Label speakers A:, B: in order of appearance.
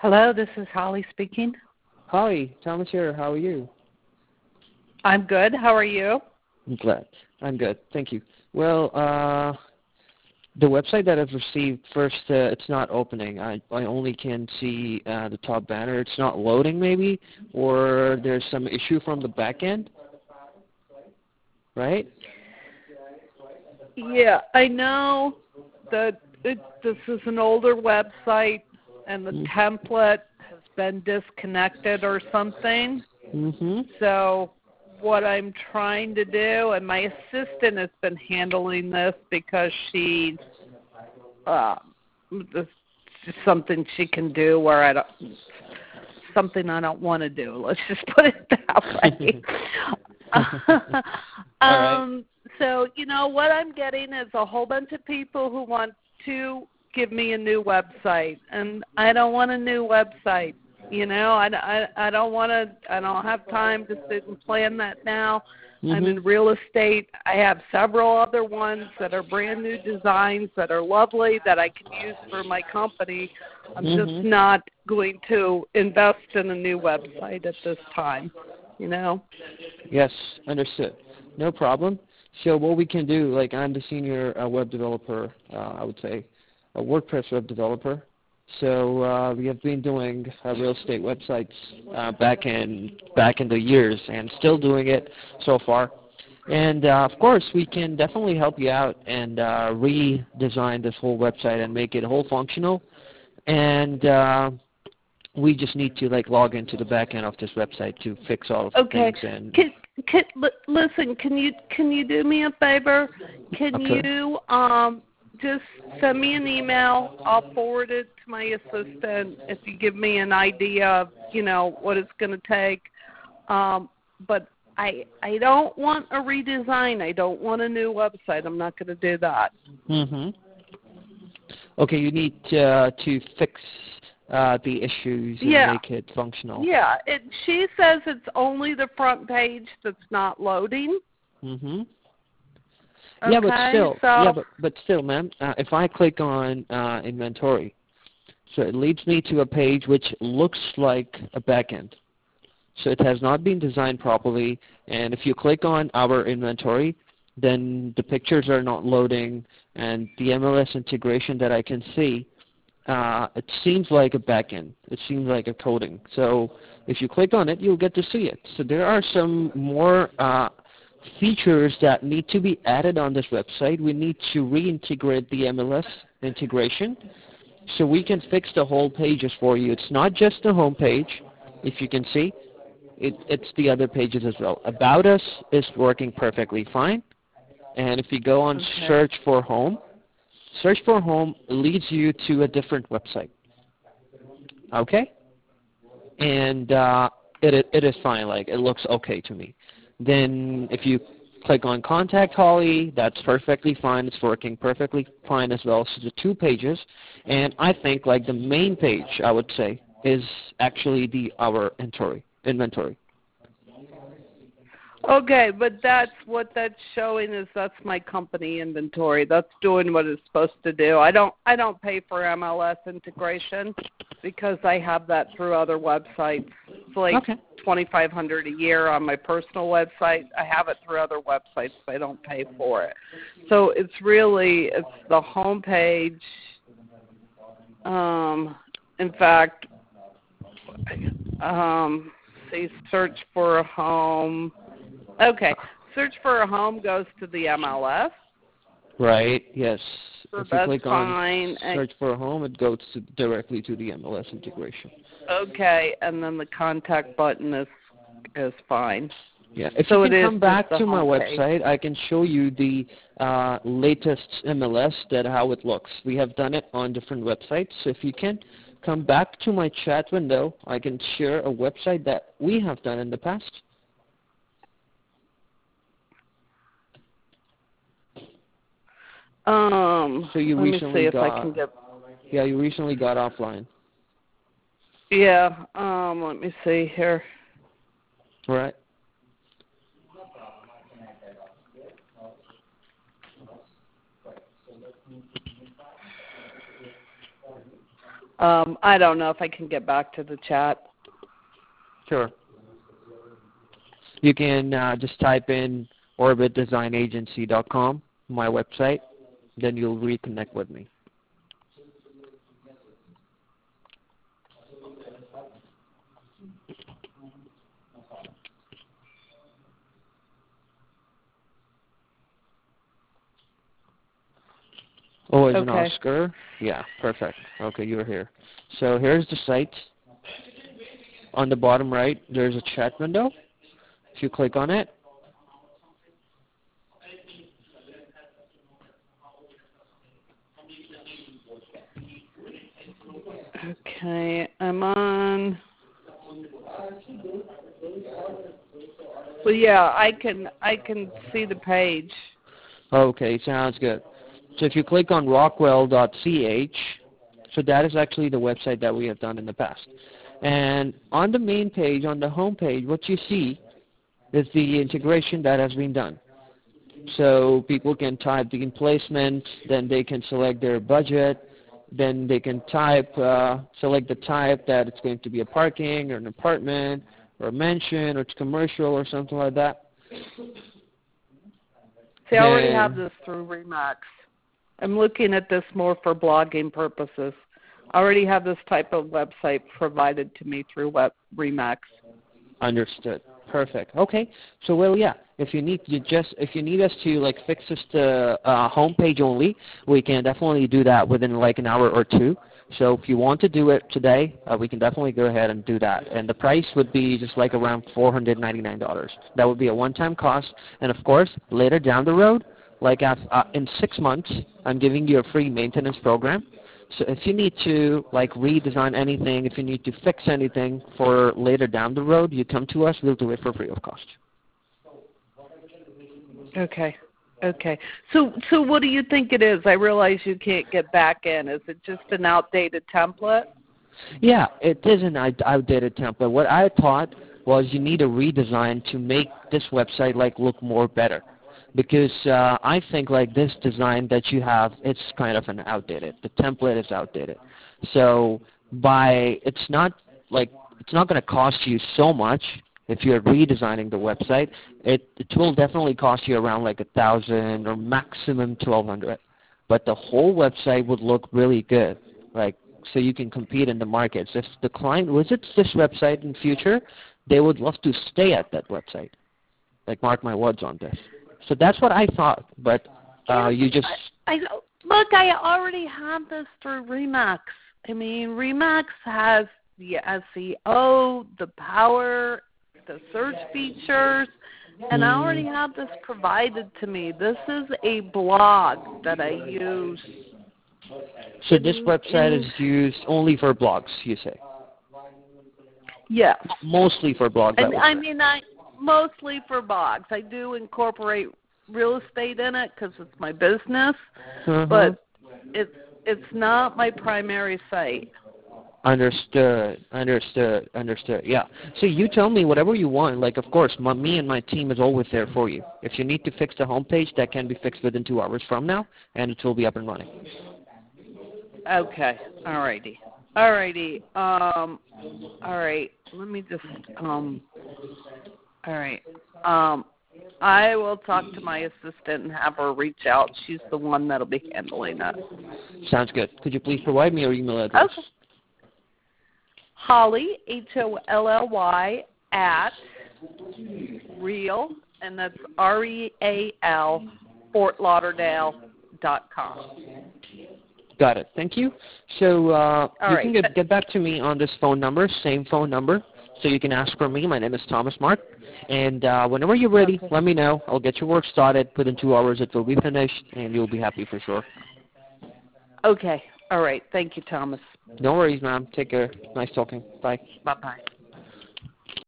A: Hello, this is Holly speaking.
B: Hi, Thomas here. How are you?
A: I'm good. How are you?
B: I'm glad. I'm good. Thank you. Well, the website that I've received first, it's not opening. I only can see the top banner. It's not loading maybe, or there's some issue from the back end, right?
A: Yeah, I know that this is an older website and the template has been disconnected or something.
B: Mm-hmm.
A: So what I'm trying to do, and my assistant has been handling this because she's this is something she can do where something I don't want to do. Let's just put it that way.
B: All right.
A: So, what I'm getting is a whole bunch of people who want to give me a new website, and I don't want a new website. I don't want to. I don't have time to sit and plan that now.
B: Mm-hmm.
A: I'm in real estate. I have several other ones that are brand new designs that are lovely that I can use for my company. I'm just not going to invest in a new website at this time.
B: Yes, understood. No problem. So what we can do, like I'm the senior web developer, I would say, a WordPress web developer. So we have been doing real estate websites back in the years, and still doing it so far. And of course, we can definitely help you out and redesign this whole website and make it whole functional. And we just need to log into the back end of this website to fix all of the things. And
A: listen, can you do me a favor? Can you just send me an email? I'll forward it to my assistant if you give me an idea of what it's going to take. But I don't want a redesign. I don't want a new website. I'm not going to do that.
B: Okay, you need to fix the issues and make it functional.
A: Yeah, she says it's only the front page that's not loading.
B: Yeah, but still, ma'am, if I click on inventory, so it leads me to a page which looks like a backend. So it has not been designed properly, and if you click on our inventory, then the pictures are not loading, and the MLS integration that I can see, it seems like a backend. It seems like a coding. So if you click on it, you'll get to see it. So there are some more features that need to be added on this website. We need to reintegrate the MLS integration so we can fix the whole pages for you. It's not just the home page, if you can see. It's the other pages as well. About Us is working perfectly fine. And if you go on Search for Home leads you to a different website. Okay? And it is fine. It looks okay to me. Then if you click on Contact Holly, that's perfectly fine. It's working perfectly fine as well. So the two pages. And I think the main page, I would say, is actually our inventory.
A: Okay, but that's what that's showing is that's my company inventory. That's doing what it's supposed to do. I don't pay for MLS integration because I have that through other websites. It's $2,500 a year on my personal website. I have it through other websites, but I don't pay for it. So it's the home page. In fact, search for a home. Okay, search for a home goes to the MLS.
B: Right, yes.
A: So
B: if you click
A: on
B: search for a home, it goes directly to the MLS integration.
A: Okay, and then the contact button is fine.
B: Yeah, if you can come back to my website, I can show you the latest MLS, how it looks. We have done it on different websites. So if you can come back to my chat window, I can share a website that we have done in the past. So you
A: let
B: recently
A: me see if I can get.
B: Yeah, you recently got offline.
A: Yeah. Let me see here.
B: All right.
A: I don't know if I can get back to the chat.
B: Sure. You can just type in orbitdesignagency.com, my website, then you'll reconnect with me. Oh, as an Oscar? Yeah, perfect. Okay, you're here. So here's the site. On the bottom right, there's a chat window. If you click on it,
A: okay, I'm on. Well, yeah, I can see the page.
B: Okay, sounds good. So if you click on rockwell.ch, so that is actually the website that we have done in the past. And on the main page, on the home page, what you see is the integration that has been done. So people can type the emplacement, then they can select their budget, then they can type, select the type that it's going to be a parking or an apartment or a mansion or it's commercial or something like that.
A: See, I already have this through Remax. I'm looking at this more for blogging purposes. I already have this type of website provided to me through Remax.
B: Understood. Perfect. Okay. So, well, yeah. If you need us to like fix this to home page only, we can definitely do that within like an hour or two. So if you want to do it today, we can definitely go ahead and do that. And the price would be just like around $499. That would be a one-time cost. And of course, later down the road, like in 6 months, I'm giving you a free maintenance program. So if you need to like redesign anything, if you need to fix anything for later down the road, you come to us. We'll do it for free of cost.
A: Okay. Okay. So what do you think it is? I realize you can't get back in. Is it just an outdated template?
B: Yeah, it is an outdated template. What I thought was you need a redesign to make this website like look more better. Because I think like this design that you have, it's kind of an outdated. The template is outdated. So it's not going to cost you so much if you're redesigning the website. It will definitely cost you around like $1,000 or maximum $1,200. But the whole website would look really good, like so you can compete in the markets. If the client visits this website in future, they would love to stay at that website. Like mark my words on this. So that's what I thought, but you just...
A: Look, I already have this through Remax. I mean, Remax has the SEO, the power, the search features, and I already have this provided to me. This is a blog that I use.
B: So this website is used only for blogs, you say?
A: Yes.
B: Mostly for blogs.
A: Mostly for blogs. I do incorporate real estate in it because it's my business, but it's not my primary site.
B: Understood. Yeah. So you tell me whatever you want. Like, of course, me and my team is always there for you. If you need to fix the homepage, that can be fixed within 2 hours from now, and it will be up and running.
A: Okay. Alrighty. All right. Let me just. All right. I will talk to my assistant and have her reach out. She's the one that'll be handling that.
B: Sounds good. Could you please provide me your email address?
A: Okay. Holly, HOLLY, at real, and that's REAL, FortLauderdale.com.
B: Got it. Thank you. So you
A: right.
B: can get back to me on this phone number, same phone number. So you can ask for me. My name is Thomas Mark. And whenever you're ready, let me know. I'll get your work started. Within 2 hours, it will be finished, and you'll be happy for sure.
A: Okay. All right. Thank you, Thomas.
B: No worries, ma'am. Take care. Nice talking. Bye.
A: Bye-bye.